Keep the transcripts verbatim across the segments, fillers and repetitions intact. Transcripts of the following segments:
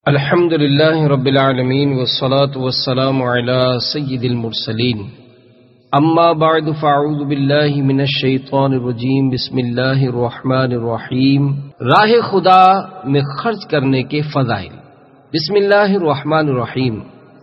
الحمد للہ رب العالمین والصلاة والسلام علی سید المرسلین اما بعد فاعوذ باللہ من الشیطان الرجیم بسم اللہ الرحمن الرحیم راہ خدا میں خرچ کرنے کے فضائل۔ بسم اللہ الرحمن الرحیم۔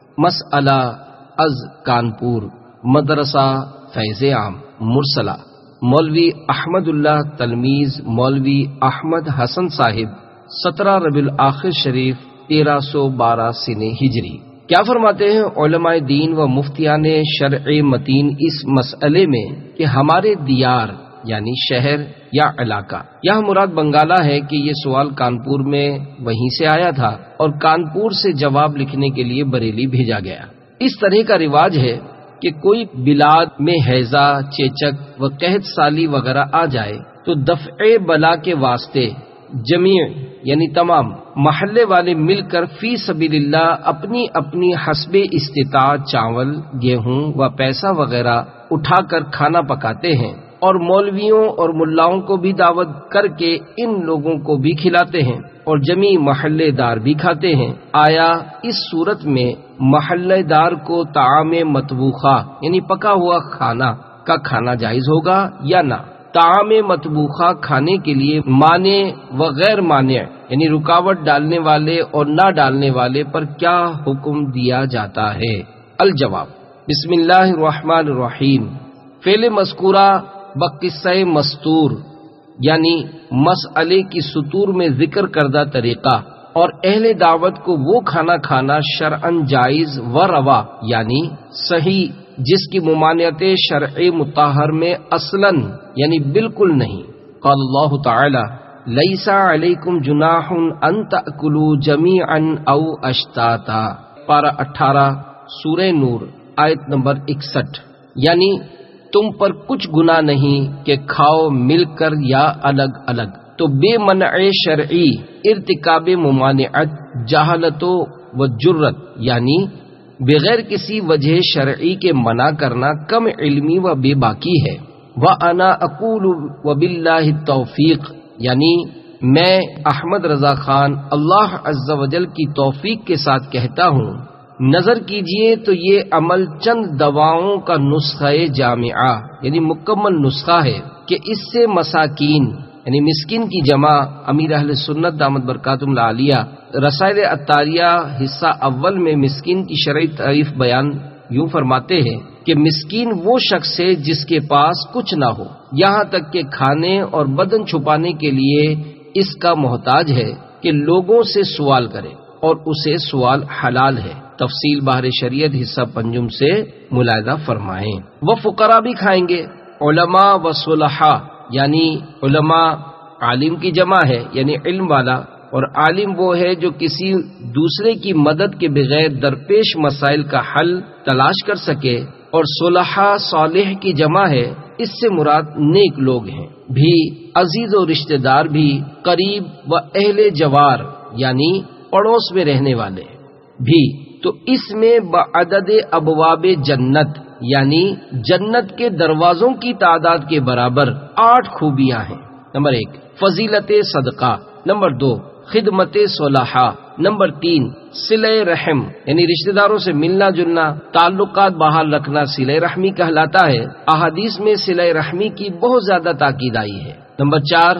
مسئلہ از کانپور مدرسہ فیض عام مرسلہ مولوی احمد اللہ تلمیذ مولوی احمد حسن صاحب سترہ ربیع الاخر شریف تیرہ سو بارہ سن ہجری۔ کیا فرماتے ہیں علماء دین و مفتیان شرع متین اس مسئلے میں کہ ہمارے دیار یعنی شہر یا علاقہ، یہاں مراد بنگالہ ہے کہ یہ سوال کانپور میں وہیں سے آیا تھا اور کانپور سے جواب لکھنے کے لیے بریلی بھیجا گیا۔ اس طرح کا رواج ہے کہ کوئی بلاد میں ہیضہ، چیچک و قحط سالی وغیرہ آ جائے تو دفع بلا کے واسطے جمیع یعنی تمام محلے والے مل کر فی سبیل اللہ اپنی اپنی حسب استطاعت چاول، گیہوں و پیسہ وغیرہ اٹھا کر کھانا پکاتے ہیں اور مولویوں اور ملاؤں کو بھی دعوت کر کے ان لوگوں کو بھی کھلاتے ہیں اور جمی محلے دار بھی کھاتے ہیں۔ آیا اس صورت میں محلے دار کو طعام مطبوخہ یعنی پکا ہوا کھانا کا کھانا جائز ہوگا یا نہ؟ طعام مطبوخہ کھانے کے لیے مانع و غیر مانع یعنی رکاوٹ ڈالنے والے اور نہ ڈالنے والے پر کیا حکم دیا جاتا ہے؟ الجواب، بسم اللہ الرحمن الرحیم۔ فعل مذکورہ بقصہ مستور یعنی مسئلے کی سطور میں ذکر کردہ طریقہ اور اہل دعوت کو وہ کھانا کھانا شرعاً جائز و روا یعنی صحیح جس کی ممانعت شرع مطہر میں اصلاً یعنی بالکل نہیں۔ قال اللہ تعالی لیس علیکم جناح ان تأکلوا جمیعا او اشتاتا، پارہ اٹھارہ سورہ نور آیت نمبر اکسٹھ، یعنی تم پر کچھ گناہ نہیں کہ کھاؤ مل کر یا الگ الگ۔ تو بے منع شرعی ارتکاب ممانعت جہالت و جرت یعنی بغیر کسی وجہ شرعی کے منع کرنا کم علمی و بے باکی ہے۔ وَأَنَا أَقُولُ وَبِاللَّهِ التَّوْفِيقِ یعنی میں احمد رضا خان اللہ عز و جل کی توفیق کے ساتھ کہتا ہوں، نظر کیجئے تو یہ عمل چند دواؤں کا نسخہ جامعہ یعنی مکمل نسخہ ہے کہ اس سے مساکین یعنی مسکین کی جمع امیر اہل سنت دامت برکاتہم العالیہ رسائل عطاریہ حصہ اول میں مسکین کی شرعی تعریف بیان یوں فرماتے ہیں کہ مسکین وہ شخص ہے جس کے پاس کچھ نہ ہو، یہاں تک کہ کھانے اور بدن چھپانے کے لیے اس کا محتاج ہے کہ لوگوں سے سوال کرے اور اسے سوال حلال ہے۔ تفصیل بحر شریعت حصہ پنجم سے ملاحظہ فرمائیں۔ وہ فقراء بھی کھائیں گے۔ علماء و صلحاء یعنی علماء عالم کی جمع ہے یعنی علم والا، اور عالم وہ ہے جو کسی دوسرے کی مدد کے بغیر درپیش مسائل کا حل تلاش کر سکے، اور صلحاء صالح کی جمع ہے، اس سے مراد نیک لوگ ہیں بھی، عزیز و رشتہ دار بھی، قریب و اہل جوار یعنی پڑوس میں رہنے والے بھی۔ تو اس میں بعدد ابواب جنت یعنی جنت کے دروازوں کی تعداد کے برابر آٹھ خوبیاں ہیں۔ نمبر ایک فضیلت صدقہ، نمبر دو خدمت صلحاء، نمبر تین صلہ رحم یعنی رشتہ داروں سے ملنا جلنا، تعلقات بحال رکھنا صلہ رحمی کہلاتا ہے۔ احادیث میں صلہ رحمی کی بہت زیادہ تاکید آئی ہے۔ نمبر چار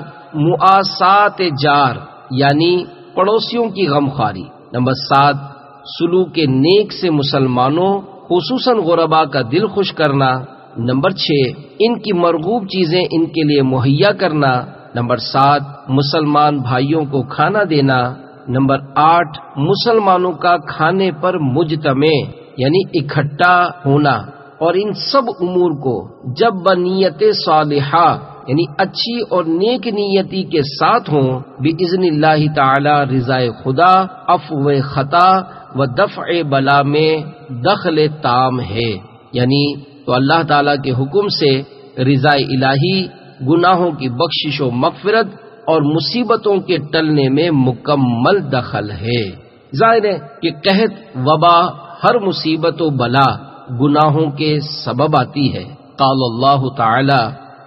مؤاسات جار یعنی پڑوسیوں کی غمخواری۔ نمبر سات سلوک نیک سے مسلمانوں خصوصاً غرباء کا دل خوش کرنا۔ نمبر چھ ان کی مرغوب چیزیں ان کے لیے مہیا کرنا۔ نمبر سات مسلمان بھائیوں کو کھانا دینا۔ نمبر آٹھ مسلمانوں کا کھانے پر مجتمع یعنی اکٹھا ہونا، اور ان سب امور کو جب بنیت صالحہ یعنی اچھی اور نیک نیتی کے ساتھ ہوں باذن اللہ تعالی رضا خدا، عفو خطا و دفع بلا میں دخل تام ہے، یعنی تو اللہ تعالی کے حکم سے رضا الہی، گناہوں کی بخشش و مغفرت اور مصیبتوں کے ٹلنے میں مکمل دخل ہے۔ ظاہر ہے کہ قحط، وبا، ہر مصیبت و بلا گناہوں کے سبب آتی ہے۔ قال اللہ تعالی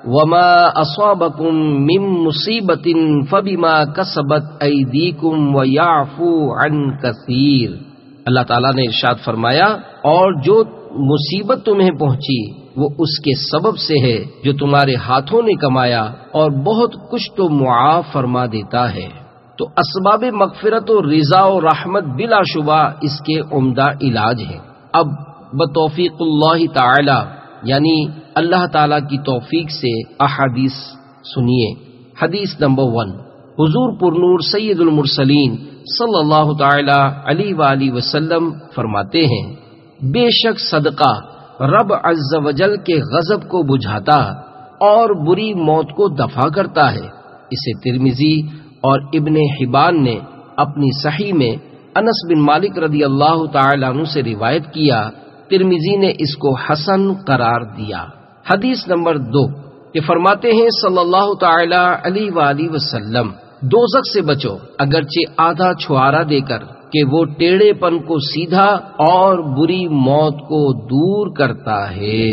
وما اصابکم من مصیبت فبما کسبت ایدیکم ویعفو عن کثیر۔ اللہ تعالیٰ نے ارشاد فرمایا، اور جو مصیبت تمہیں پہنچی وہ اس کے سبب سے ہے جو تمہارے ہاتھوں نے کمایا، اور بہت کچھ تو معاف فرما دیتا ہے۔ تو اسباب مغفرت و رضا و رحمت بلا شبہ اس کے عمدہ علاج ہیں۔ اب بتوفیق اللہ تعالی یعنی اللہ تعالی کی توفیق سے احادیث سنیے۔ حدیث نمبر ون، حضور پرنور سید المرسلین صلی اللہ تعالی علیہ وآلہ وسلم فرماتے ہیں، بے شک صدقہ رب عز و جل کے غضب کو بجھاتا اور بری موت کو دفع کرتا ہے۔ اسے ترمذی اور ابن حبان نے اپنی صحیح میں انس بن مالک رضی اللہ تعالی عنہ سے روایت کیا، ترمذی نے اس کو حسن قرار دیا۔ حدیث نمبر دو کہ فرماتے ہیں صلی اللہ تعالی علیہ وآلہ وسلم، دوزخ سے بچو اگرچہ آدھا چھوارا دے کر کہ وہ ٹیڑھے پن کو سیدھا اور بری موت کو دور کرتا ہے۔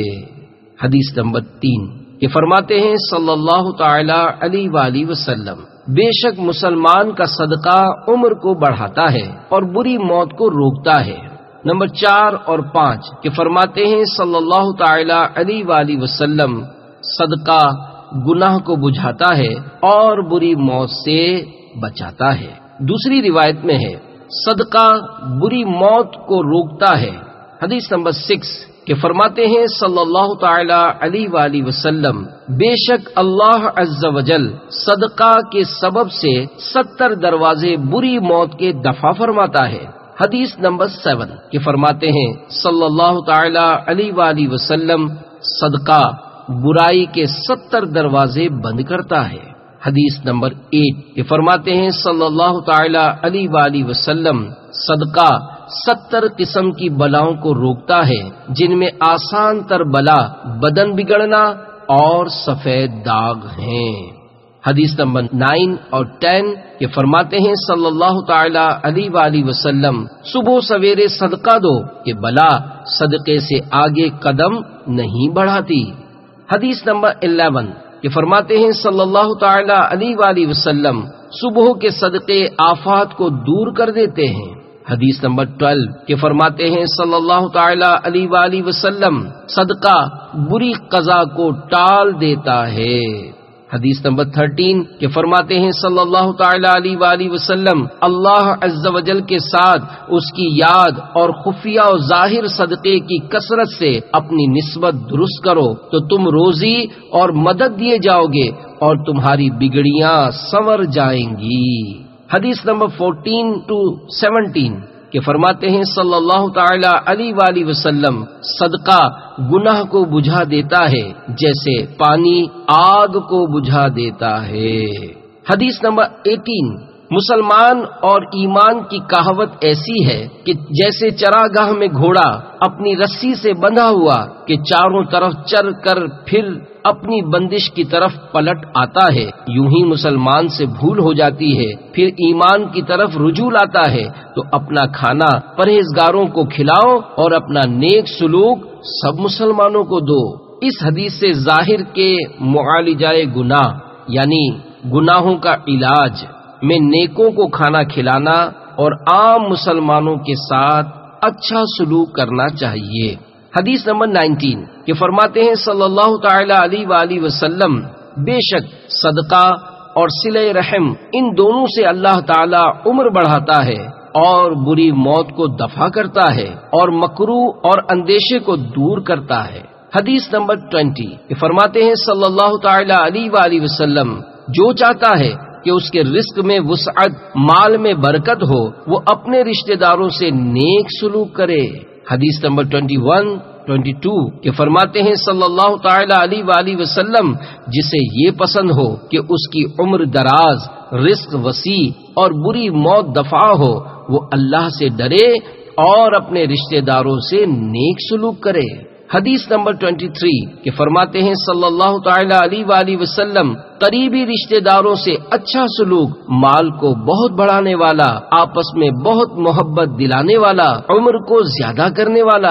حدیث نمبر تین کہ فرماتے ہیں صلی اللہ تعالی علیہ وآلہ وسلم، بے شک مسلمان کا صدقہ عمر کو بڑھاتا ہے اور بری موت کو روکتا ہے۔ نمبر چار اور پانچ کہ فرماتے ہیں صلی اللہ تعالی علیہ وآلہ وسلم، صدقہ گناہ کو بجھاتا ہے اور بری موت سے بچاتا ہے۔ دوسری روایت میں ہے صدقہ بری موت کو روکتا ہے۔ حدیث نمبر سکس کہ فرماتے ہیں صلی اللہ تعالی علیہ وآلہ وسلم، بے شک اللہ عز و جل صدقہ کے سبب سے ستر دروازے بری موت کے دفع فرماتا ہے۔ حدیث نمبر سیون کہ فرماتے ہیں صلی اللہ تعالی علیہ وآلہ وسلم، صدقہ برائی کے ستر دروازے بند کرتا ہے۔ حدیث نمبر ایٹ کہ فرماتے ہیں صلی اللہ تعالی علیہ وآلہ وسلم، صدقہ ستر قسم کی بلاؤں کو روکتا ہے، جن میں آسان تر بلا بدن بگڑنا اور سفید داغ ہیں۔ حدیث نمبر نائن اور ٹین کہ فرماتے ہیں صلی اللہ تعالی علیہ وآلہ وسلم، صبح سویرے صدقہ دو کہ بلا صدقے سے آگے قدم نہیں بڑھاتی۔ حدیث نمبر الیون کہ فرماتے ہیں صلی اللہ تعالی علیہ وآلہ وسلم، صبح کے صدقے آفات کو دور کر دیتے ہیں۔ حدیث نمبر ٹویلو کہ فرماتے ہیں صلی اللہ تعالی علیہ وآلہ وسلم، صدقہ بری قضا کو ٹال دیتا ہے۔ حدیث نمبر تھرٹین کہ فرماتے ہیں صلی اللہ تعالی علیہ وآلہ وسلم، اللہ عز و جل کے ساتھ اس کی یاد اور خفیہ و ظاہر صدقے کی کثرت سے اپنی نسبت درست کرو تو تم روزی اور مدد دیے جاؤ گے اور تمہاری بگڑیاں سنور جائیں گی۔ حدیث نمبر فورٹین ٹو سیونٹین کہ فرماتے ہیں صلی اللہ تعالی علیہ وآلہ وسلم، صدقہ گناہ کو بجھا دیتا ہے جیسے پانی آگ کو بجھا دیتا ہے۔ حدیث نمبر ایٹین مسلمان اور ایمان کی کہاوت ایسی ہے کہ جیسے چراگاہ میں گھوڑا اپنی رسی سے بندھا ہوا کہ چاروں طرف چر کر پھر اپنی بندش کی طرف پلٹ آتا ہے، یوں ہی مسلمان سے بھول ہو جاتی ہے، پھر ایمان کی طرف رجوع آتا ہے تو اپنا کھانا پرہیزگاروں کو کھلاؤ اور اپنا نیک سلوک سب مسلمانوں کو دو۔ اس حدیث سے ظاہر کے معالجہ گناہ یعنی گناہوں کا علاج میں نیکوں کو کھانا کھلانا اور عام مسلمانوں کے ساتھ اچھا سلوک کرنا چاہیے۔ حدیث نمبر نائنٹین کہ فرماتے ہیں صلی اللہ تعالی علیہ وآلہ وسلم، بے شک صدقہ اور صلہ رحم ان دونوں سے اللہ تعالی عمر بڑھاتا ہے اور بری موت کو دفع کرتا ہے اور مکروہ اور اندیشے کو دور کرتا ہے۔ حدیث نمبر ٹوینٹی کہ فرماتے ہیں صلی اللہ تعالی علیہ وآلہ وسلم، جو چاہتا ہے کہ اس کے رزق میں وسعت، مال میں برکت ہو، وہ اپنے رشتہ داروں سے نیک سلوک کرے۔ حدیث number twenty one twenty two کہ فرماتے ہیں صلی اللہ تعالی علیہ وآلہ وسلم، جسے یہ پسند ہو کہ اس کی عمر دراز، رزق وسیع اور بری موت دفع ہو، وہ اللہ سے ڈرے اور اپنے رشتہ داروں سے نیک سلوک کرے۔ حدیث نمبر تیئیس کہ فرماتے ہیں صلی اللہ تعالی علیہ وآلہ وسلم، قریبی رشتہ داروں سے اچھا سلوک مال کو بہت بڑھانے والا، آپس میں بہت محبت دلانے والا، عمر کو زیادہ کرنے والا ہے۔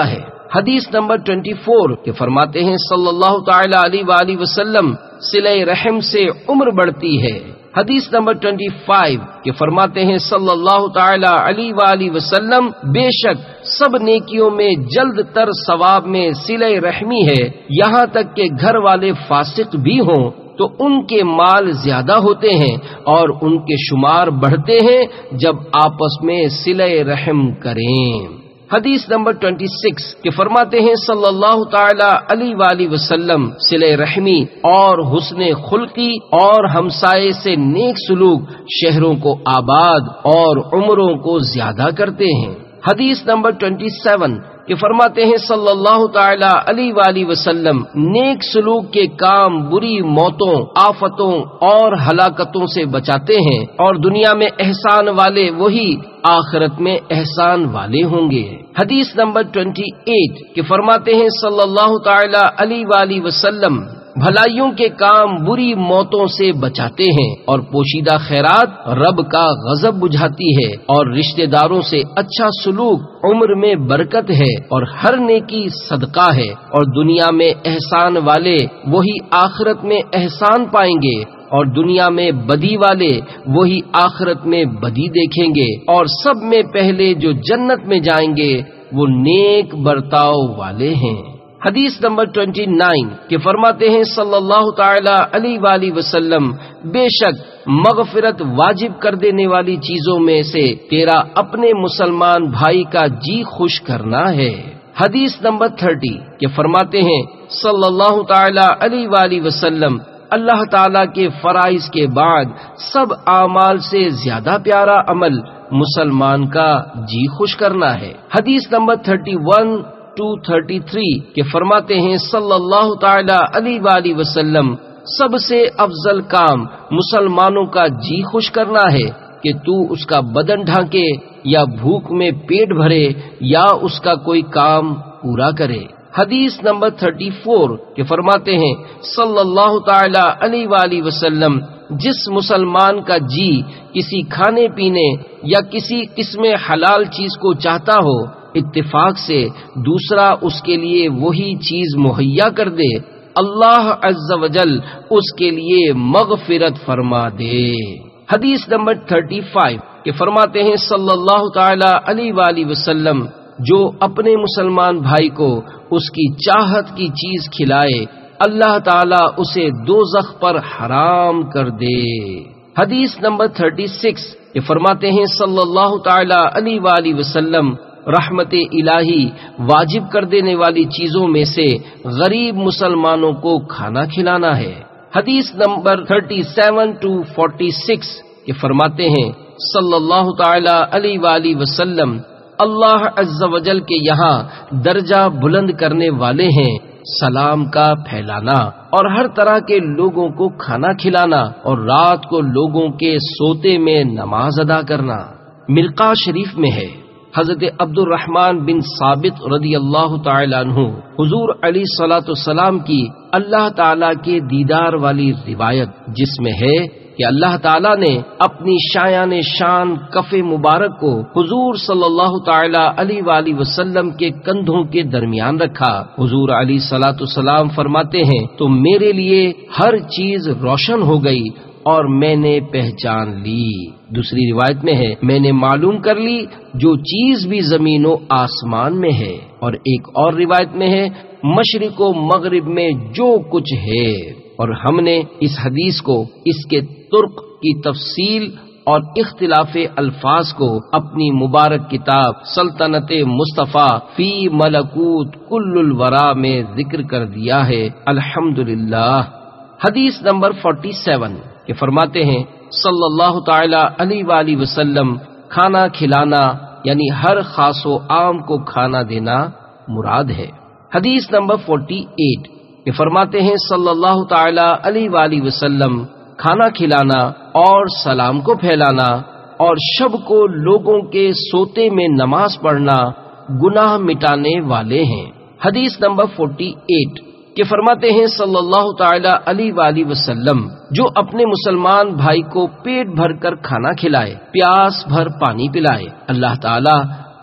حدیث نمبر چوبیس کہ فرماتے ہیں صلی اللہ تعالی علیہ وآلہ وسلم صلہ رحم سے عمر بڑھتی ہے۔ حدیث نمبر پچیس کہ فرماتے ہیں صلی اللہ تعالی علیہ وآلہ وسلم بے شک سب نیکیوں میں جلد تر ثواب میں صلہ رحمی ہے، یہاں تک کہ گھر والے فاسق بھی ہوں تو ان کے مال زیادہ ہوتے ہیں اور ان کے شمار بڑھتے ہیں جب آپس میں صلہ رحم کریں۔ حدیث نمبر چھبیس کہ فرماتے ہیں صلی اللہ تعالی علیہ وآلہ وسلم صلہ رحمی اور حسن خلقی اور ہمسائے سے نیک سلوک شہروں کو آباد اور عمروں کو زیادہ کرتے ہیں۔ حدیث نمبر ستائیس کہ فرماتے ہیں صلی اللہ تعالی علیہ وآلہ وسلم نیک سلوک کے کام بری موتوں، آفتوں اور ہلاکتوں سے بچاتے ہیں، اور دنیا میں احسان والے وہی آخرت میں احسان والے ہوں گے۔ حدیث نمبر اٹھائیس کہ فرماتے ہیں صلی اللہ تعالی علیہ وآلہ وسلم بھلائیوں کے کام بری موتوں سے بچاتے ہیں، اور پوشیدہ خیرات رب کا غضب بجھاتی ہے، اور رشتہ داروں سے اچھا سلوک عمر میں برکت ہے، اور ہر نیکی صدقہ ہے، اور دنیا میں احسان والے وہی آخرت میں احسان پائیں گے، اور دنیا میں بدی والے وہی آخرت میں بدی دیکھیں گے، اور سب میں پہلے جو جنت میں جائیں گے وہ نیک برتاؤ والے ہیں۔ حدیث نمبر انیس کہ فرماتے ہیں صلی اللہ تعالی علیہ وآلہ وسلم بے شک مغفرت واجب کر دینے والی چیزوں میں سے تیرا اپنے مسلمان بھائی کا جی خوش کرنا ہے۔ حدیث نمبر تیس کہ فرماتے ہیں صلی اللہ تعالی علیہ وآلہ وسلم اللہ تعالی کے فرائض کے بعد سب اعمال سے زیادہ پیارا عمل مسلمان کا جی خوش کرنا ہے۔ حدیث نمبر اکتیس ٹو تھرٹی تھری کہ فرماتے ہیں صلی اللہ تعالی علیہ وآلہ وسلم سب سے افضل کام مسلمانوں کا جی خوش کرنا ہے کہ تو اس کا بدن ڈھانکے یا بھوک میں پیٹ بھرے یا اس کا کوئی کام پورا کرے۔ حدیث نمبر تھرٹی فور کہ فرماتے ہیں صلی اللہ تعالی علیہ وآلہ وسلم جس مسلمان کا جی کسی کھانے پینے یا کسی قسم حلال چیز کو چاہتا ہو، اتفاق سے دوسرا اس کے لیے وہی چیز مہیا کر دے، اللہ عز و جل اس کے لیے مغفرت فرما دے۔ حدیث نمبر تھرٹی فائیو کہ فرماتے ہیں صلی اللہ تعالی علیہ وآلہ وسلم جو اپنے مسلمان بھائی کو اس کی چاہت کی چیز کھلائے اللہ تعالی اسے دوزخ پر حرام کر دے۔ حدیث نمبر تھرٹی سکس کہ فرماتے ہیں صلی اللہ تعالی علیہ وآلہ وسلم رحمت الہی واجب کر دینے والی چیزوں میں سے غریب مسلمانوں کو کھانا کھلانا ہے۔ حدیث number thirty seven two forty six کہ فرماتے ہیں صلی اللہ تعالی علیہ وآلہ وسلم اللہ عز و جل کے یہاں درجہ بلند کرنے والے ہیں سلام کا پھیلانا اور ہر طرح کے لوگوں کو کھانا کھلانا اور رات کو لوگوں کے سوتے میں نماز ادا کرنا۔ مرقہ شریف میں ہے حضرت عبد الرحمن بن ثابت رضی اللہ تعالی عنہ حضور علیہ الصلوۃ والسلام کی اللہ تعالی کے دیدار والی روایت جس میں ہے کہ اللہ تعالیٰ نے اپنی شایان شان کف مبارک کو حضور صلی اللہ تعالی علیہ وآلہ وسلم کے کندھوں کے درمیان رکھا۔ حضور علیہ الصلوۃ والسلام فرماتے ہیں تو میرے لیے ہر چیز روشن ہو گئی اور میں نے پہچان لی۔ دوسری روایت میں ہے میں نے معلوم کر لی جو چیز بھی زمین و آسمان میں ہے، اور ایک اور روایت میں ہے مشرق و مغرب میں جو کچھ ہے۔ اور ہم نے اس حدیث کو اس کے ترک کی تفصیل اور اختلاف الفاظ کو اپنی مبارک کتاب سلطنت مصطفیٰ فی ملکوت کل الورا میں ذکر کر دیا ہے، الحمدللہ۔ حدیث نمبر فورٹی سیون کہ فرماتے ہیں صلی اللہ تعالی علیہ وآلہ وسلم کھانا کھلانا یعنی ہر خاص و عام کو کھانا دینا مراد ہے۔ حدیث نمبر فورٹی ایٹ کہ فرماتے ہیں صلی اللہ تعالی علیہ وآلہ وسلم کھانا کھلانا اور سلام کو پھیلانا اور شب کو لوگوں کے سوتے میں نماز پڑھنا گناہ مٹانے والے ہیں۔ حدیث نمبر فورٹی ایٹ کہ فرماتے ہیں صلی اللہ تعالی علیہ وآلہ وسلم جو اپنے مسلمان بھائی کو پیٹ بھر کر کھانا کھلائے، پیاس بھر پانی پلائے، اللہ تعالی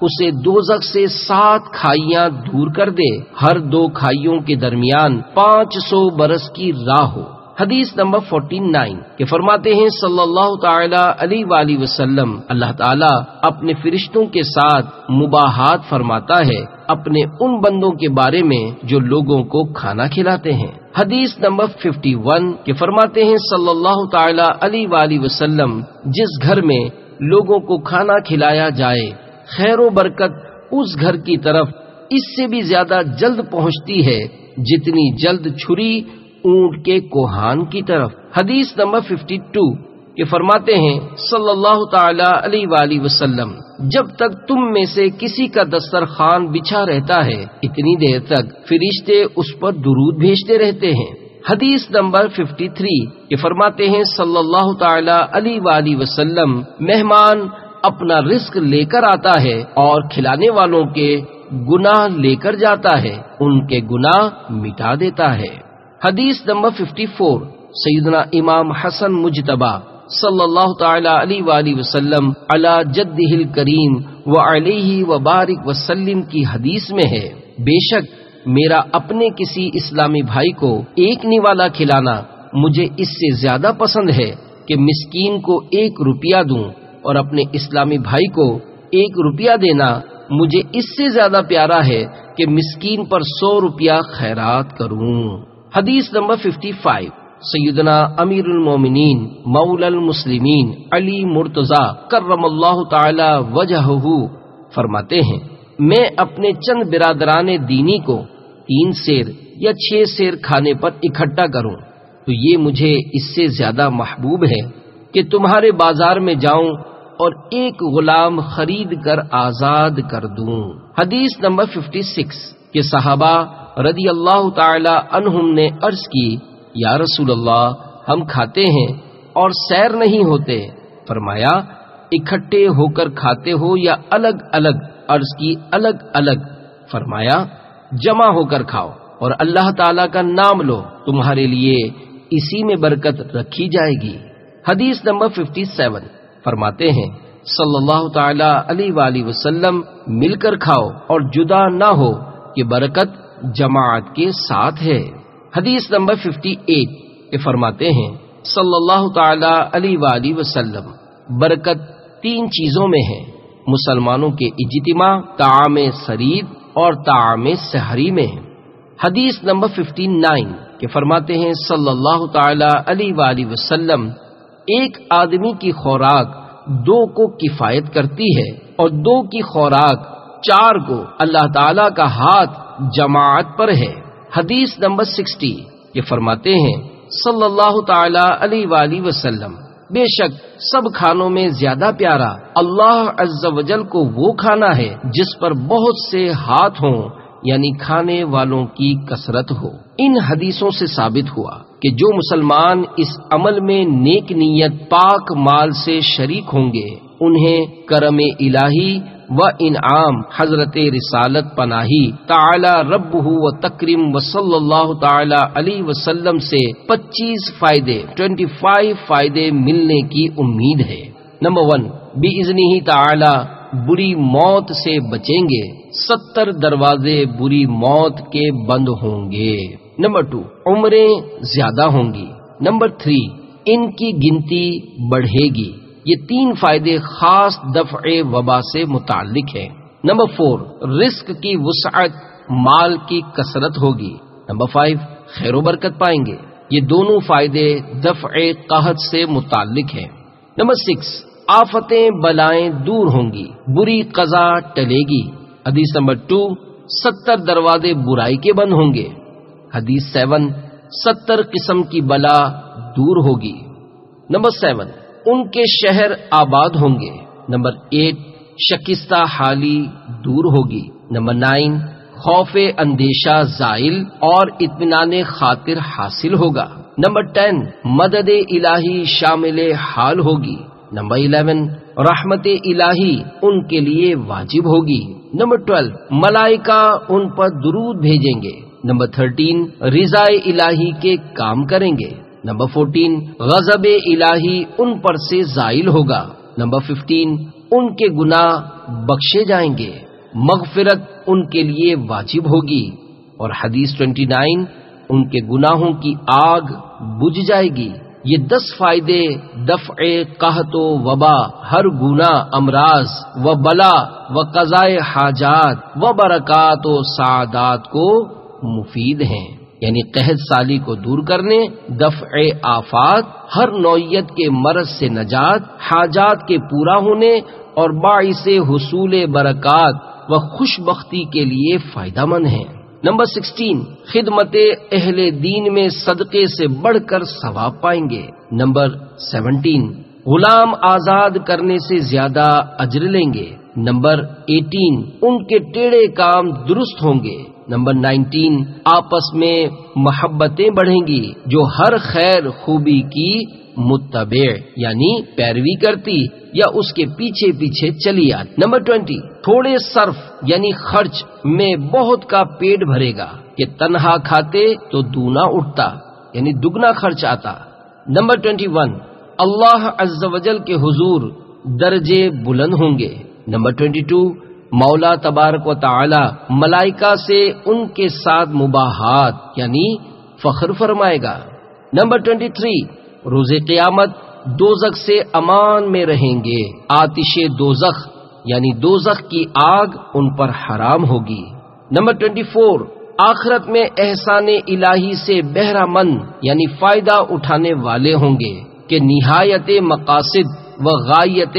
اسے دوزخ سے سات کھائیاں دور کر دے، ہر دو کھائیوں کے درمیان پانچ سو برس کی راہ ہو۔ حدیث نمبر انچاس کہ فرماتے ہیں صلی اللہ تعالی علیہ وآلہ وسلم، اللہ تعالی اپنے فرشتوں کے ساتھ مباحثات فرماتا ہے اپنے ان بندوں کے بارے میں جو لوگوں کو کھانا کھلاتے ہیں۔ حدیث نمبر اکاون کہ فرماتے ہیں صلی اللہ تعالی علیہ وآلہ وسلم، جس گھر میں لوگوں کو کھانا کھلایا جائے، خیر و برکت اس گھر کی طرف اس سے بھی زیادہ جلد پہنچتی ہے جتنی جلد چھری اونٹ کے کوہان کی طرف۔ حدیث نمبر باون کہ فرماتے ہیں صلی اللہ تعالی علیہ وآلہ وسلم، جب تک تم میں سے کسی کا دسترخوان بچھا رہتا ہے اتنی دیر تک فرشتے اس پر درود بھیجتے رہتے ہیں۔ حدیث نمبر ترپن کہ فرماتے ہیں صلی اللہ تعالی علیہ وآلہ وسلم، مہمان اپنا رزق لے کر آتا ہے اور کھلانے والوں کے گناہ لے کر جاتا ہے، ان کے گناہ مٹا دیتا ہے۔ حدیث نمبر چون سیدنا امام حسن مجتبی صلی اللہ تعالی علیہ وآلہ وسلم علی جدہ الکریم وعلیہ وبارک وسلم کی حدیث میں ہے، بے شک میرا اپنے کسی اسلامی بھائی کو ایک نوالا کھلانا مجھے اس سے زیادہ پسند ہے کہ مسکین کو ایک روپیہ دوں، اور اپنے اسلامی بھائی کو ایک روپیہ دینا مجھے اس سے زیادہ پیارا ہے کہ مسکین پر سو روپیہ خیرات کروں۔ حدیث نمبر پچپن سیدنا امیر المومنین مولا المسلمین علی مرتضی کرم اللہ تعالی وجہہ فرماتے ہیں، میں اپنے چند برادران دینی کو تین سیر یا چھ سیر کھانے پر اکٹھا کروں تو یہ مجھے اس سے زیادہ محبوب ہے کہ تمہارے بازار میں جاؤں اور ایک غلام خرید کر آزاد کر دوں۔ حدیث نمبر چھپن کہ صحابہ رضی اللہ تعالی عنہم نے عرض کی، یا رسول اللہ، ہم کھاتے ہیں اور سیر نہیں ہوتے۔ فرمایا، اکٹھے ہو کر کھاتے ہو یا الگ الگ؟ عرض کی، الگ الگ۔ فرمایا، جمع ہو کر کھاؤ اور اللہ تعالی کا نام لو، تمہارے لیے اسی میں برکت رکھی جائے گی۔ حدیث نمبر سون فرماتے ہیں صلی اللہ تعالی علیہ وآلہ وسلم، مل کر کھاؤ اور جدا نہ ہو، کہ برکت جماعت کے ساتھ ہے۔ حدیث نمبر اٹھاون کہ فرماتے ہیں صلی اللہ تعالی علیہ وآلہ وسلم، برکت تین چیزوں میں ہے، مسلمانوں کے اجتماع، طعام سرید اور طعام سحری میں۔ حدیث نمبر اناسی کہ فرماتے ہیں صلی اللہ تعالی علیہ وآلہ وسلم، ایک آدمی کی خوراک دو کو کفایت کرتی ہے اور دو کی خوراک چار کو، اللہ تعالی کا ہاتھ جماعت پر ہے۔ حدیث نمبر ساٹھ یہ فرماتے ہیں صلی اللہ تعالی علیہ وآلہ وسلم، بے شک سب کھانوں میں زیادہ پیارا اللہ عز و جل کو وہ کھانا ہے جس پر بہت سے ہاتھ ہوں، یعنی کھانے والوں کی کثرت ہو۔ ان حدیثوں سے ثابت ہوا کہ جو مسلمان اس عمل میں نیک نیت پاک مال سے شریک ہوں گے، انہیں کرم الہی و انعام حضرت رسالت پناہی تعالی ربہ و تکریم و صلی اللہ تعالی علیہ وسلم سے پچیس فائدے پچیس فائدے ملنے کی امید ہے۔ نمبر ون، باذنہ تعالی بری موت سے بچیں گے، ستر دروازے بری موت کے بند ہوں گے۔ نمبر ٹو، عمریں زیادہ ہوں گی۔ نمبر تھری، ان کی گنتی بڑھے گی۔ یہ تین فائدے خاص دفع وبا سے متعلق ہیں۔ نمبر فور، رزق کی وسعت، مال کی کثرت ہوگی۔ نمبر فائیو، خیر و برکت پائیں گے۔ یہ دونوں فائدے دفع قحط سے متعلق ہیں۔ نمبر سکس، آفتیں بلائیں دور ہوں گی، بری قضا ٹلے گی۔ حدیث نمبر ٹو، ستر دروازے برائی کے بند ہوں گے۔ حدیث سیون، ستر قسم کی بلا دور ہوگی۔ نمبر سیون، ان کے شہر آباد ہوں گے۔ نمبر ایٹ، شکستہ حالی دور ہوگی۔ نمبر نائن، خوف اندیشہ زائل اور اطمینان خاطر حاصل ہوگا۔ نمبر ٹین، مدد الہی شامل حال ہوگی۔ نمبر الیون، رحمت الہی ان کے لیے واجب ہوگی۔ نمبر ٹویلو، ملائکہ ان پر درود بھیجیں گے۔ نمبر تھرٹین، رضا الہی کے کام کریں گے۔ نمبر فورٹین، غضب الہی ان پر سے زائل ہوگا۔ نمبر ففٹین، ان کے گناہ بخشے جائیں گے، مغفرت ان کے لیے واجب ہوگی، اور حدیث انیس ان کے گناہوں کی آگ بجھ جائے گی۔ یہ دس فائدے دفع قحط و وبا، ہر گناہ، امراض و بلا و قضائے حاجات و برکات و سعادات کو مفید ہیں، یعنی قحط سالی کو دور کرنے، دفع آفات، ہر نوعیت کے مرض سے نجات، حاجات کے پورا ہونے اور باعث حصول برکات و خوش بختی کے لیے فائدہ مند ہیں۔ نمبر سکسٹین، خدمت اہل دین میں صدقے سے بڑھ کر ثواب پائیں گے۔ نمبر سیونٹین، غلام آزاد کرنے سے زیادہ اجر لیں گے۔ نمبر ایٹین، ان کے ٹیڑھے کام درست ہوں گے۔ نمبر نائنٹین، آپس میں محبتیں بڑھیں گی جو ہر خیر خوبی کی متبع یعنی پیروی کرتی یا اس کے پیچھے پیچھے چلی آتی۔ نمبر ٹوینٹی، تھوڑے صرف یعنی خرچ میں بہت کا پیٹ بھرے گا، کہ تنہا کھاتے تو دونا اٹھتا یعنی دگنا خرچ آتا۔ نمبر ٹوینٹی ون، اللہ عز و جل کے حضور درجے بلند ہوں گے۔ نمبر ٹوینٹی ٹو، مولا تبارک و تعالی ملائکہ سے ان کے ساتھ مباحات یعنی فخر فرمائے گا۔ نمبر ٹوینٹی تھری، روز قیامت دوزخ سے امان میں رہیں گے، آتش دوزخ یعنی دوزخ کی آگ ان پر حرام ہوگی۔ نمبر ٹوینٹی فور، آخرت میں احسان الہی سے بہرہ مند یعنی فائدہ اٹھانے والے ہوں گے، کہ نہایت مقاصد و غایت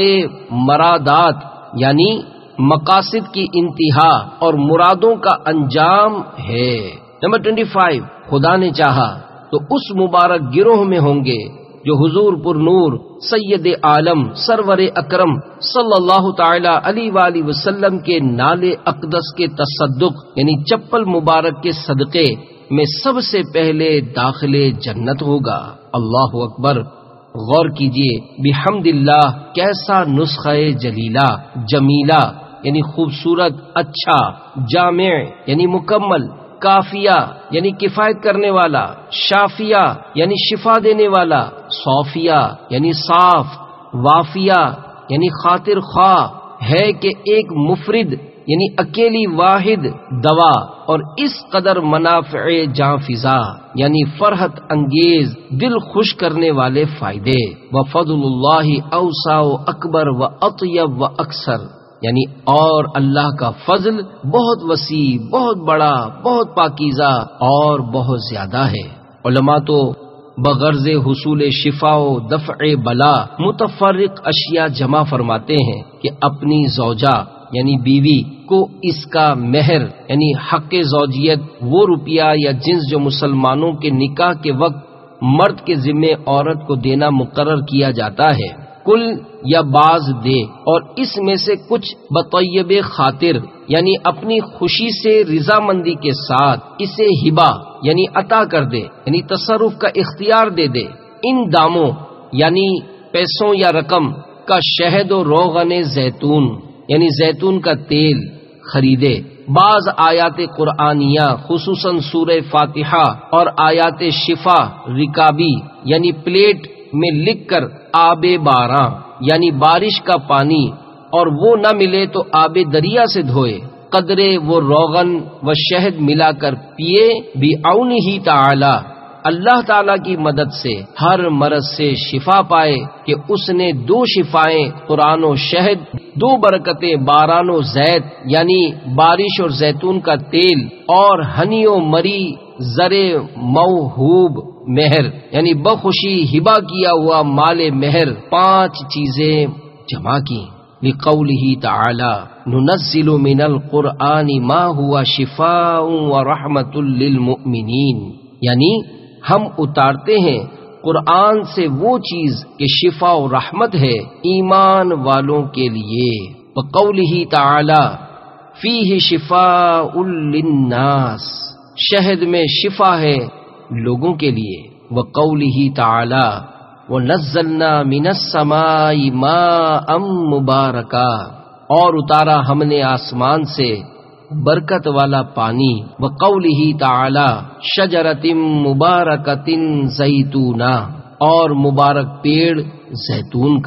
مرادات یعنی مقاصد کی انتہا اور مرادوں کا انجام ہے۔ نمبر ٹوینٹی فائیو، خدا نے چاہا تو اس مبارک گروہ میں ہوں گے جو حضور پر نور سید عالم سرور اکرم صلی اللہ تعالی علیہ وآلہ وسلم کے نالے اقدس کے تصدق یعنی چپل مبارک کے صدقے میں سب سے پہلے داخل جنت ہوگا۔ اللہ اکبر، غور کیجئے، بحمد اللہ، کیسا نسخہ جلیلہ، جمیلہ یعنی خوبصورت، اچھا، جامع یعنی مکمل، کافیہ یعنی کفایت کرنے والا، شافیہ یعنی شفا دینے والا، صوفیہ یعنی صاف، وافیہ یعنی خاطر خواہ ہے، کہ ایک مفرد یعنی اکیلی واحد دوا، اور اس قدر منافع جاں فضا یعنی فرحت انگیز دل خوش کرنے والے فائدے، وفضل اللہ اوسع و اکبر و اطیب و اکثر یعنی اور اللہ کا فضل بہت وسیع، بہت بڑا، بہت پاکیزہ اور بہت زیادہ ہے۔ علماء تو بغرض حصول شفا و دفع بلا متفرق اشیاء جمع فرماتے ہیں کہ اپنی زوجہ یعنی بیوی کو اس کا مہر یعنی حق زوجیت، وہ روپیہ یا جنس جو مسلمانوں کے نکاح کے وقت مرد کے ذمے عورت کو دینا مقرر کیا جاتا ہے، کل یا بعض دے، اور اس میں سے کچھ بطیب خاطر یعنی اپنی خوشی سے رضامندی کے ساتھ اسے ہبہ یعنی عطا کر دے، یعنی تصرف کا اختیار دے دے۔ ان داموں یعنی پیسوں یا رقم کا شہد و روغن زیتون یعنی زیتون کا تیل خریدے۔ بعض آیات قرآنیہ خصوصاً سورہ فاتحہ اور آیات شفا رکابی یعنی پلیٹ میں لکھ کر آب باراں یعنی بارش کا پانی، اور وہ نہ ملے تو آب دریا سے دھوئے، قدرے وہ روغن و شہد ملا کر پیے، بعونہ تعالی، اللہ تعالی کی مدد سے ہر مرض سے شفا پائے، کہ اس نے دو شفائیں قرآن و شہد، دو برکتیں باران و زیت یعنی بارش اور زیتون کا تیل، اور ہنی و مری زر موہوب مہر یعنی بخوشی ہبہ کیا ہوا مال مہر، پانچ چیزیں جمع کی۔ لقولہ تعالی ننزل من القرآن ما هو شفاء ورحمۃ للمؤمنین، یعنی ہم اتارتے ہیں قرآن سے وہ چیز کہ شفا و رحمت ہے ایمان والوں کے لیے۔ وقولہ تعالی فیہ شفاء للناس، شہد میں شفا ہے لوگوں کے لیے۔ وقولہ تعالی وَنَزَّلْنَا مِنَ السَّمَاءِ مَاءً مُبَارَكًا، اور اتارا ہم نے آسمان سے برکت والا پانی۔ وقولہ تعالی شجرۃ مبارکۃ زیتونہ، اور مبارک پیڑ زیتون کا۔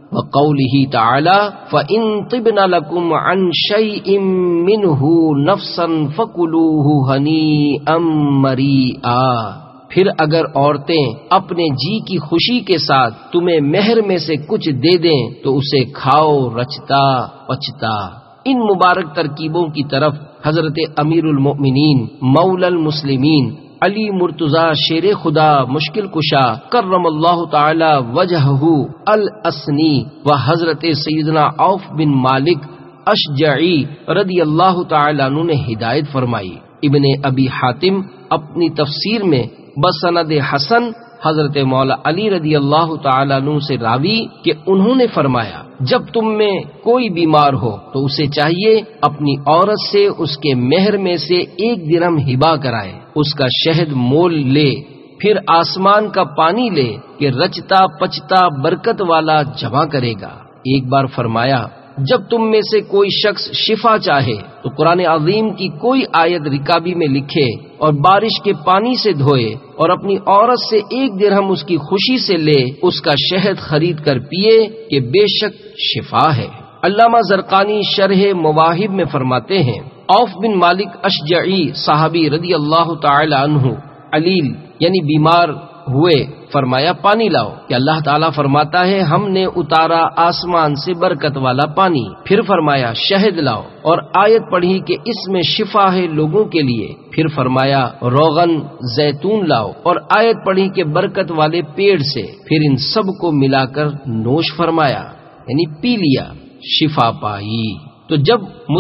وقوله تعالی فَإِن طِبْنَ لَكُمْ عَنْ شَيْءٍ مِّنْهُ نَفْسًا فَكُلُوهُ هَنِيئًا مَرِيئًا، پھر اگر عورتیں اپنے جی کی خوشی کے ساتھ تمہیں مہر میں سے کچھ دے دیں تو اسے کھاؤ رچتا پچتا۔ ان مبارک ترکیبوں کی طرف حضرت امیر المؤمنین مولا المسلمین علی مرتضی شیر خدا مشکل کشا کرم اللہ تعالی وجہہ الاسنی و حضرت سیدنا عوف بن مالک اشجعی رضی اللہ تعالی عنہ نے ہدایت فرمائی۔ ابن ابی حاتم اپنی تفسیر میں بسند حسن حضرت مولا علی رضی اللہ تعالی عنہ سے راوی کہ انہوں نے فرمایا جب تم میں کوئی بیمار ہو تو اسے چاہیے اپنی عورت سے اس کے مہر میں سے ایک درہم ہبا کرائے، اس کا شہد مول لے، پھر آسمان کا پانی لے کہ رچتا پچتا برکت والا جمع کرے گا۔ ایک بار فرمایا جب تم میں سے کوئی شخص شفا چاہے تو قرآن عظیم کی کوئی آیت رکابی میں لکھے اور بارش کے پانی سے دھوئے اور اپنی عورت سے ایک درہم اس کی خوشی سے لے، اس کا شہد خرید کر پیے کہ بے شک شفا ہے۔ علامہ زرقانی شرح مواہب میں فرماتے ہیں عوف بن مالک اشجعی صحابی رضی اللہ تعالی عنہ علیل یعنی بیمار ہوئے، فرمایا پانی لاؤ کہ اللہ تعالیٰ فرماتا ہے ہم نے اتارا آسمان سے برکت والا پانی، پھر فرمایا شہد لاؤ اور آیت پڑھی کہ اس میں شفا ہے لوگوں کے لیے، پھر فرمایا روغن زیتون لاؤ اور آیت پڑھی کہ برکت والے پیڑ سے، پھر ان سب کو ملا کر نوش فرمایا یعنی پی لیا، شفا پائی۔ تو جب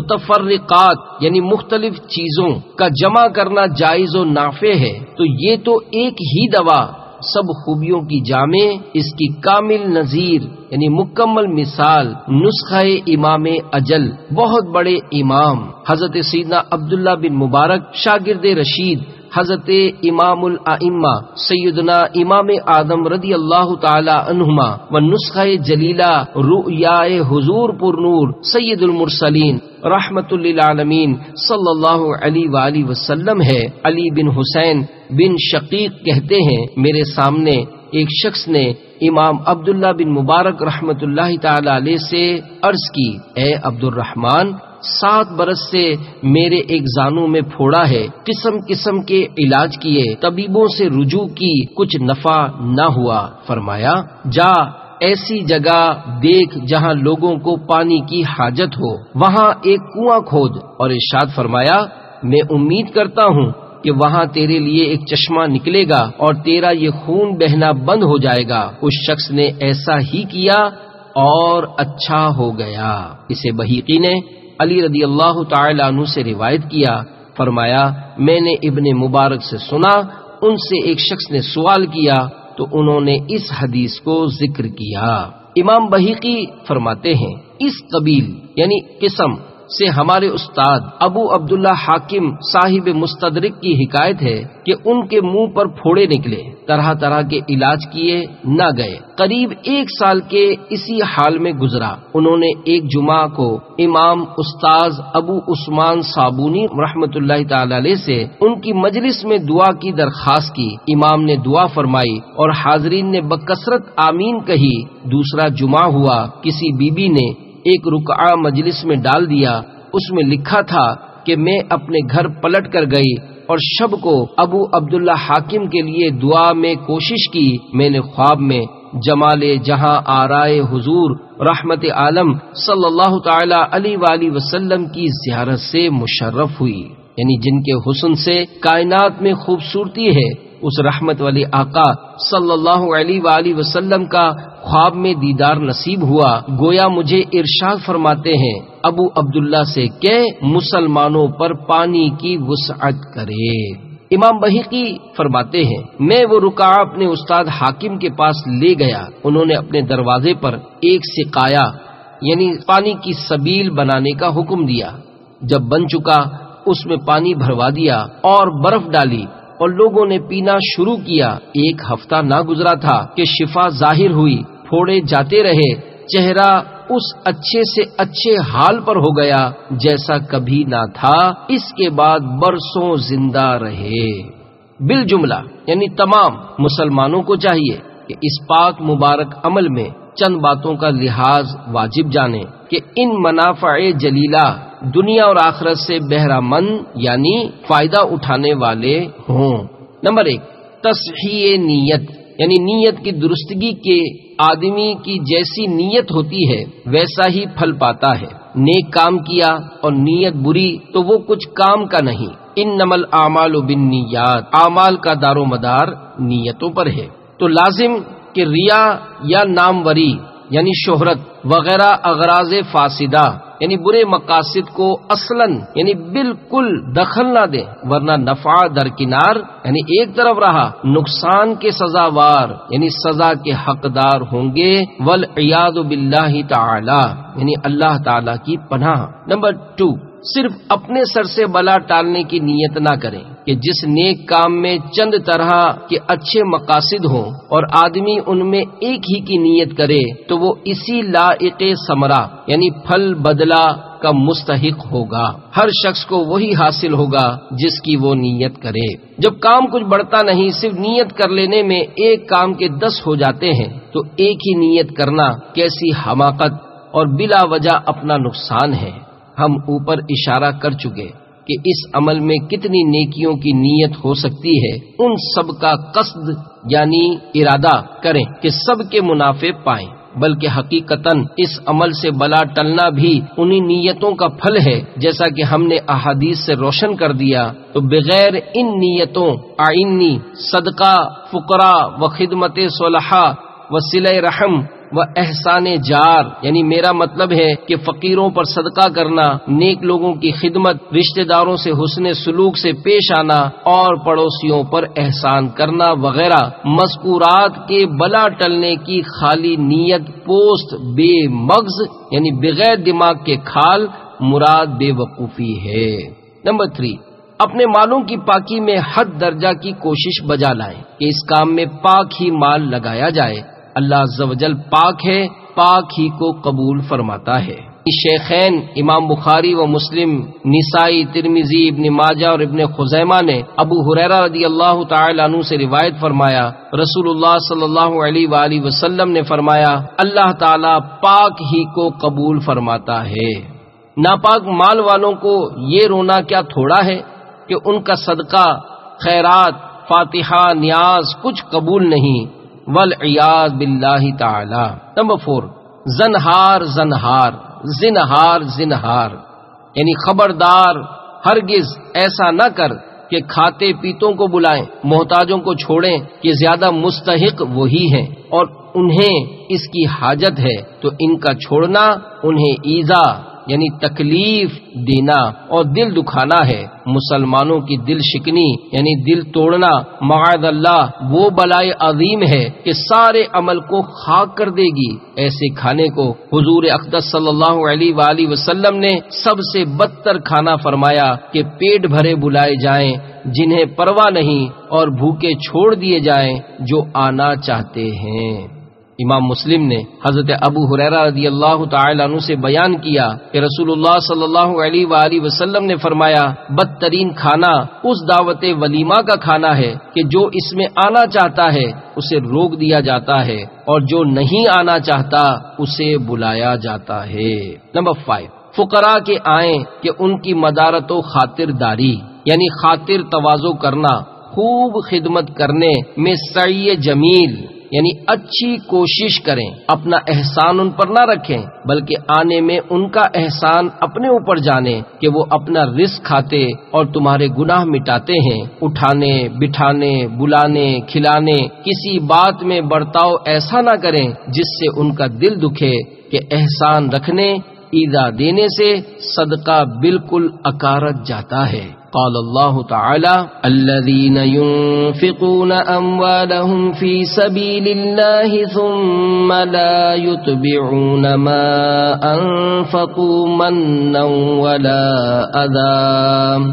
متفرقات یعنی مختلف چیزوں کا جمع کرنا جائز و نافع ہے تو یہ تو ایک ہی دوا سب خوبیوں کی جامع، اس کی کامل نظیر یعنی مکمل مثال نسخہ امام اجل بہت بڑے امام حضرت سیدنا عبداللہ بن مبارک شاگرد رشید حضرت امام الائمہ سیدنا امام آدم رضی اللہ تعالی عنہما و نسخہ جلیلہ رؤیا حضور پر نور سید المرسلین رحمت للعالمین صلی اللہ علیہ وآلہ وسلم ہے۔ علی بن حسین بن شقیق کہتے ہیں میرے سامنے ایک شخص نے امام عبداللہ بن مبارک رحمت اللہ تعالی علیہ سے عرض کی، اے عبد الرحمن سات برس سے میرے ایک زانو میں پھوڑا ہے، قسم قسم کے علاج کیے، طبیبوں سے رجوع کی، کچھ نفع نہ ہوا۔ فرمایا جا ایسی جگہ دیکھ جہاں لوگوں کو پانی کی حاجت ہو، وہاں ایک کنواں کھود، اور ارشاد فرمایا میں امید کرتا ہوں کہ وہاں تیرے لیے ایک چشمہ نکلے گا اور تیرا یہ خون بہنا بند ہو جائے گا۔ اس شخص نے ایسا ہی کیا اور اچھا ہو گیا۔ اسے بہیقی نے علی رضی اللہ تعالی عنہ سے روایت کیا، فرمایا میں نے ابن مبارک سے سنا، ان سے ایک شخص نے سوال کیا تو انہوں نے اس حدیث کو ذکر کیا۔ امام بہیقی فرماتے ہیں اس قبیل یعنی قسم سے ہمارے استاد ابو عبداللہ حاکم صاحب مستدرک کی حکایت ہے کہ ان کے منہ پر پھوڑے نکلے، طرح طرح کے علاج کیے نہ گئے، قریب ایک سال کے اسی حال میں گزرا۔ انہوں نے ایک جمعہ کو امام استاذ ابو عثمان صابونی رحمت اللہ تعالی علیہ سے ان کی مجلس میں دعا کی درخواست کی۔ امام نے دعا فرمائی اور حاضرین نے بکثرت آمین کہی۔ دوسرا جمعہ ہوا، کسی بی بی نے ایک رکعہ مجلس میں ڈال دیا، اس میں لکھا تھا کہ میں اپنے گھر پلٹ کر گئی اور شب کو ابو عبداللہ حاکم کے لیے دعا میں کوشش کی، میں نے خواب میں جمال جہاں آرائے حضور رحمت عالم صلی اللہ تعالی علیہ وآلہ وسلم کی زیارت سے مشرف ہوئی، یعنی جن کے حسن سے کائنات میں خوبصورتی ہے، اس رحمت والی آقا صلی اللہ علیہ وآلہ وسلم کا خواب میں دیدار نصیب ہوا۔ گویا مجھے ارشاد فرماتے ہیں ابو عبداللہ سے کہ مسلمانوں پر پانی کی وسعت کرے۔ امام بہیقی فرماتے ہیں میں وہ رکعہ اپنے استاد حاکم کے پاس لے گیا، انہوں نے اپنے دروازے پر ایک سقایا یعنی پانی کی سبیل بنانے کا حکم دیا۔ جب بن چکا اس میں پانی بھروا دیا اور برف ڈالی اور لوگوں نے پینا شروع کیا۔ ایک ہفتہ نہ گزرا تھا کہ شفا ظاہر ہوئی، پھوڑے جاتے رہے، چہرہ اس اچھے سے اچھے حال پر ہو گیا جیسا کبھی نہ تھا، اس کے بعد برسوں زندہ رہے۔ بالجملہ یعنی تمام مسلمانوں کو چاہیے کہ اس پاک مبارک عمل میں چند باتوں کا لحاظ واجب جانیں کہ ان منافع جلیلہ دنیا اور آخرت سے بہرہ مند یعنی فائدہ اٹھانے والے ہوں۔ نمبر ایک، تصحیح نیت، یعنی نیت کی درستگی کے آدمی کی جیسی نیت ہوتی ہے ویسا ہی پھل پاتا ہے۔ نیک کام کیا اور نیت بری تو وہ کچھ کام کا نہیں۔ انما الاعمال بالنیات، اعمال کا دار و مدار نیتوں پر ہے۔ تو لازم کہ ریا یا ناموری یعنی شہرت وغیرہ اغراض فاسدہ یعنی برے مقاصد کو اصلاً یعنی بالکل دخل نہ دیں، ورنہ نفع درکنار یعنی ایک طرف رہا، نقصان کے سزاوار یعنی سزا کے حقدار ہوں گے، والعیاذ باللہ تعالی یعنی اللہ تعالی کی پناہ۔ نمبر ٹو، صرف اپنے سر سے بلا ٹالنے کی نیت نہ کریں کہ جس نیک کام میں چند طرح کے اچھے مقاصد ہوں اور آدمی ان میں ایک ہی کی نیت کرے تو وہ اسی لائق ثمرہ یعنی پھل بدلہ کا مستحق ہوگا۔ ہر شخص کو وہی حاصل ہوگا جس کی وہ نیت کرے۔ جب کام کچھ بڑھتا نہیں، صرف نیت کر لینے میں ایک کام کے دس ہو جاتے ہیں تو ایک ہی نیت کرنا کیسی حماقت اور بلا وجہ اپنا نقصان ہے۔ ہم اوپر اشارہ کر چکے کہ اس عمل میں کتنی نیکیوں کی نیت ہو سکتی ہے، ان سب کا قصد یعنی ارادہ کریں کہ سب کے منافع پائیں، بلکہ حقیقتاً اس عمل سے بلا ٹلنا بھی انہی نیتوں کا پھل ہے، جیسا کہ ہم نے احادیث سے روشن کر دیا۔ تو بغیر ان نیتوں آئینی صدقہ، فقراء و خدمت صلحاء و صلہ رحم و احسان جار، یعنی میرا مطلب ہے کہ فقیروں پر صدقہ کرنا، نیک لوگوں کی خدمت، رشتہ داروں سے حسن سلوک سے پیش آنا اور پڑوسیوں پر احسان کرنا وغیرہ مذکورات کے بلا ٹلنے کی خالی نیت پوسٹ بے مغز یعنی بغیر دماغ کے کھال مراد بے وقوفی ہے۔ نمبر تھری، اپنے مالوں کی پاکی میں حد درجہ کی کوشش بجا لائیں کہ اس کام میں پاک ہی مال لگایا جائے۔ اللہ عز و جل پاک ہے، پاک ہی کو قبول فرماتا ہے۔ شیخین امام بخاری و مسلم، نسائی، ترمذی، ابن ماجہ اور ابن خزیمہ نے ابو ہریرہ رضی اللہ تعالی عنہ سے روایت فرمایا، رسول اللہ صلی اللہ علیہ وآلہ وسلم نے فرمایا، اللہ تعالی پاک ہی کو قبول فرماتا ہے۔ ناپاک مال والوں کو یہ رونا کیا تھوڑا ہے کہ ان کا صدقہ، خیرات، فاتحہ، نیاز کچھ قبول نہیں، والعیاذ باللہ تعالی۔ نمبر فور، زنہار زنہار زنہار زنہار یعنی خبردار، ہرگز ایسا نہ کر کہ کھاتے پیتوں کو بلائیں، محتاجوں کو چھوڑیں کہ زیادہ مستحق وہی ہیں اور انہیں اس کی حاجت ہے، تو ان کا چھوڑنا انہیں ایذا یعنی تکلیف دینا اور دل دکھانا ہے۔ مسلمانوں کی دل شکنی یعنی دل توڑنا معاذ اللہ وہ بلائے عظیم ہے کہ سارے عمل کو خاک کر دے گی۔ ایسے کھانے کو حضور اقدس صلی اللہ علیہ وآلہ وسلم نے سب سے بدتر کھانا فرمایا کہ پیٹ بھرے بلائے جائیں جنہیں پرواہ نہیں اور بھوکے چھوڑ دیے جائیں جو آنا چاہتے ہیں۔ امام مسلم نے حضرت ابو ہریرہ رضی اللہ تعالی عنہ سے بیان کیا کہ رسول اللہ صلی اللہ علیہ وآلہ وسلم نے فرمایا، بدترین کھانا اس دعوت ولیمہ کا کھانا ہے کہ جو اس میں آنا چاہتا ہے اسے روک دیا جاتا ہے اور جو نہیں آنا چاہتا اسے بلایا جاتا ہے۔ نمبر فائیو، فقراء کے آئیں کہ ان کی مدارت و خاطر داری یعنی خاطر تواضع کرنا، خوب خدمت کرنے میں سعی جمیل یعنی اچھی کوشش کریں، اپنا احسان ان پر نہ رکھیں بلکہ آنے میں ان کا احسان اپنے اوپر جانیں کہ وہ اپنا رزق کھاتے اور تمہارے گناہ مٹاتے ہیں۔ اٹھانے، بٹھانے، بلانے، کھلانے، کسی بات میں برتاؤ ایسا نہ کریں جس سے ان کا دل دکھے کہ احسان رکھنے، ایذا دینے سے صدقہ بالکل اکارت جاتا ہے۔ قال اللہ تعالی الذین ينفقون اموالهم في سبيل الله ثم لا يتبعون ما انفقوا منا ولا اذى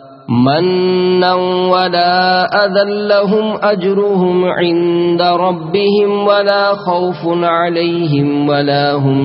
منا ولا اذى لهم اجرهم عند ربهم ولا خوف عليهم ولا هم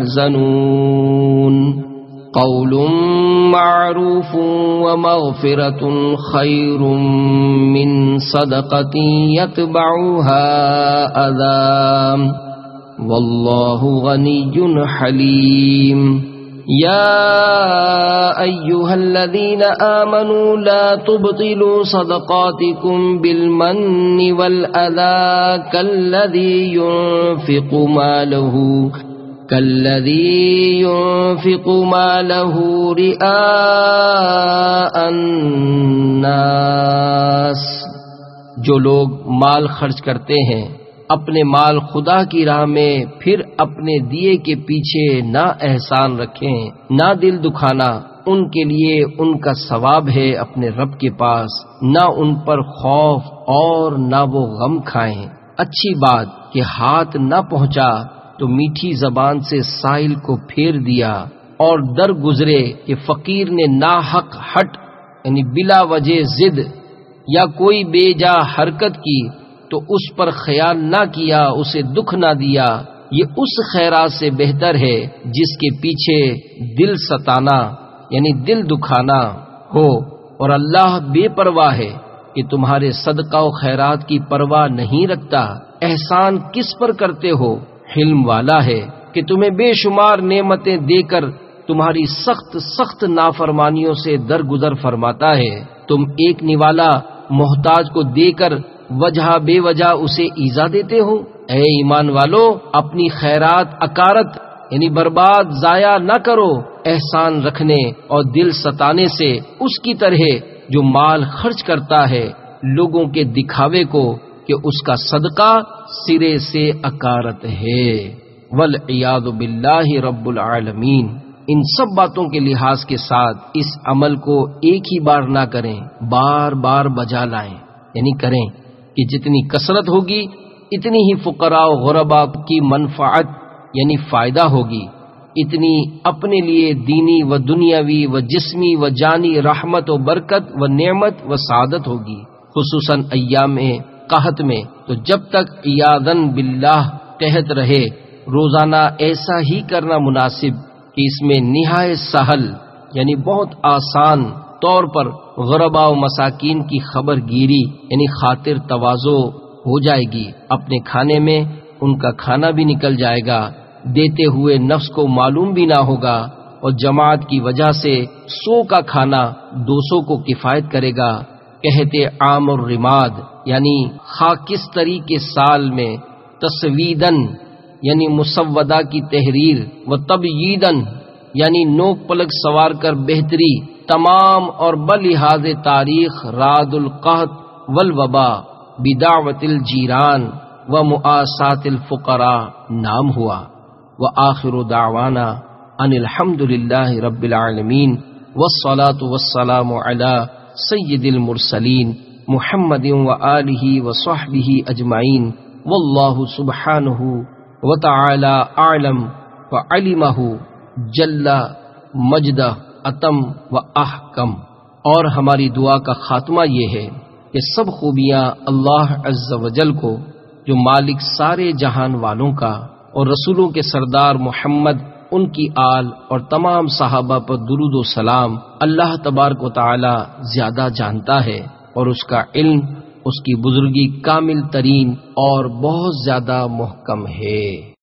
يحزنون قول معروف ومغفرة خير من صدقة يتبعها أذى واللہ غنی حلیم۔ یا ایہا الذین آمنوا لا تبطلوا صدقاتکم بالمن والأذى کالذی ينفق مالہ کالذی ينفق مالہ رئاء الناس۔ جو لوگ مال خرچ کرتے ہیں اپنے مال خدا کی راہ میں پھر اپنے دیے کے پیچھے نہ احسان رکھیں نہ دل دکھانا، ان کے لیے ان کا ثواب ہے اپنے رب کے پاس، نہ ان پر خوف اور نہ وہ غم کھائیں۔ اچھی بات کہ ہاتھ نہ پہنچا تو میٹھی زبان سے سائل کو پھیر دیا، اور در گزرے کہ فقیر نے ناحق ہٹ یعنی بلا وجہ ضد یا کوئی بے جا حرکت کی تو اس پر خیال نہ کیا، اسے دکھ نہ دیا، یہ اس خیرات سے بہتر ہے جس کے پیچھے دل ستانا یعنی دل دکھانا ہو، اور اللہ بے پرواہ ہے کہ تمہارے صدقہ و خیرات کی پرواہ نہیں رکھتا۔ احسان کس پر کرتے ہو؟ حلم والا ہے کہ تمہیں بے شمار نعمتیں دے کر تمہاری سخت سخت نافرمانیوں سے درگزر فرماتا ہے۔ تم ایک نوالا محتاج کو دے کر وجہ بے وجہ اسے ایذا دیتے ہو۔ اے ایمان والو، اپنی خیرات اکارت یعنی برباد ضائع نہ کرو احسان رکھنے اور دل ستانے سے، اس کی طرح جو مال خرچ کرتا ہے لوگوں کے دکھاوے کو کہ اس کا صدقہ سرے سے اکارت ہے۔ والعیاذ باللہ رب العالمین۔ ان سب باتوں کے لحاظ کے ساتھ اس عمل کو ایک ہی بار نہ کریں، بار بار بجا لائیں، یعنی کریں کہ جتنی کثرت ہوگی اتنی ہی فقراء و غرباء کی منفعت یعنی فائدہ ہوگی، اتنی اپنے لیے دینی و دنیاوی و جسمی و جانی رحمت و برکت و نعمت و سعادت ہوگی، خصوصاً ایام قحط میں۔ تو جب تک عیاذاً باللہ قحط رہے روزانہ ایسا ہی کرنا مناسب کہ اس میں نہایت سہل یعنی بہت آسان طور پر غرباء و مساکین کی خبر گیری یعنی خاطر تواضع ہو جائے گی، اپنے کھانے میں ان کا کھانا بھی نکل جائے گا، دیتے ہوئے نفس کو معلوم بھی نہ ہوگا، اور جماعت کی وجہ سے سو کا کھانا دو سو کو کفایت کرے گا۔ کہتے عام الرماد یعنی خاکستری کے سال میں تسویدن یعنی مسودہ کی تحریر و تبییدن یعنی نوک پلک سوار کر بہتری، تمام اور بلحاظ تاریخ راد القحط والوبا بدعوت الجیران و مؤاسات الفقراء نام ہوا۔ وآخر دعوانا ان الحمد للہ رب العالمین والصلاة والسلام علی سید المرسلین محمد وآلہ وصحبہ اجمعین، واللہ سبحانہ وتعالی اعلم وعلمہ جل مجدہ اتم و احکم۔ اور ہماری دعا کا خاتمہ یہ ہے کہ سب خوبیاں اللہ عز و جل کو جو مالک سارے جہان والوں کا اور رسولوں کے سردار محمد، ان کی آل اور تمام صحابہ پر درود و سلام اللہ تبارک و تعالی زیادہ جانتا ہے، اور اس کا علم، اس کی بزرگی کامل ترین اور بہت زیادہ محکم ہے۔